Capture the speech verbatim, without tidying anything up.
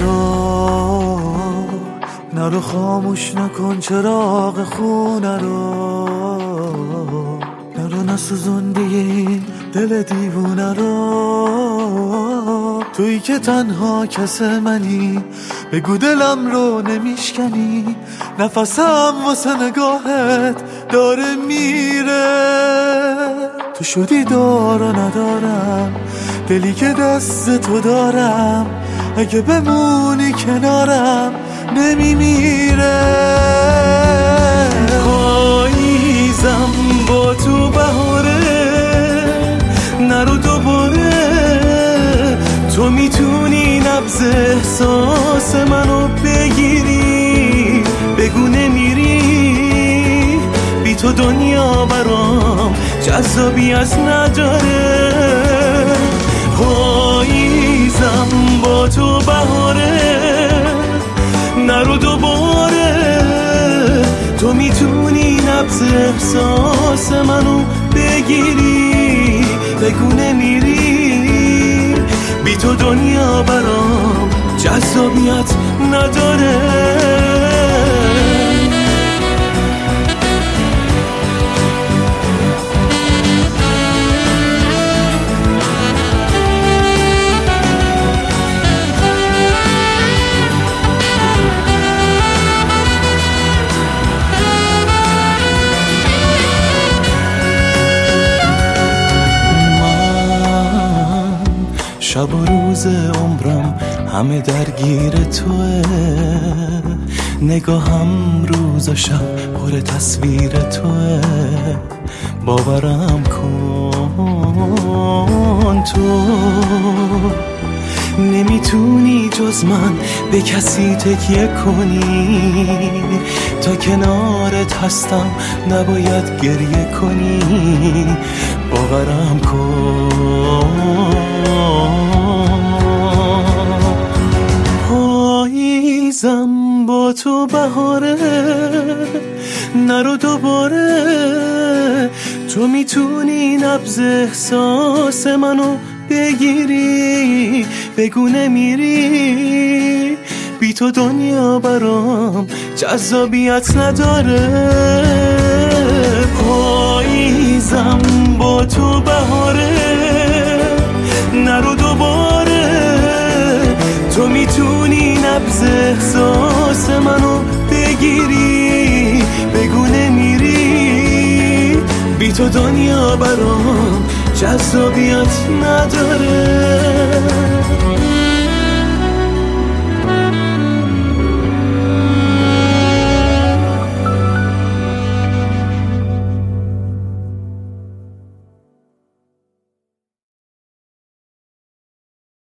نرو نرو خاموش نکن چراغ خونه رو، نرو نسوزوندی دل دیوونه رو. تویی که تنها کس منی، بگو دلم رو نمیشکنی، نفسم واسه نگاهت داره میره. تو شدی دار و ندارم، دلی که دست تو دارم، اگه بمونی کنارم نمیمیره. پاییزم با تو بهاره، نرو دوباره. تو میتونی نبض احساس منو بگیری، بگو نمیری. بی تو دنیا برام جذابیت نداره. پاییزم با تو بهاره، نرو دوباره. تو میتونی نبض احساس منو بگیری، بگو نمیری. بی تو دنیا برام جذابیت نداره. شب و روز عمرم همه درگیر توه، نگاهم روز و شب پر تصویر توه. باورم کن تو نمیتونی جز من به کسی تکیه کنی. تا کنارت هستم نباید گریه کنی. باورم کن. پاییزم با تو بهاره، نرو دوباره. تو میتونی نبض احساس منو بگیری، بگو نمیری. بی تو دنیا برام جذابیت نداره. پاییزم با تو بهاره، نرو دوباره. تو میتونی نبض احساس منو بگیری، بگو نمیری. بی تو دنیا برام جذابیت نداره.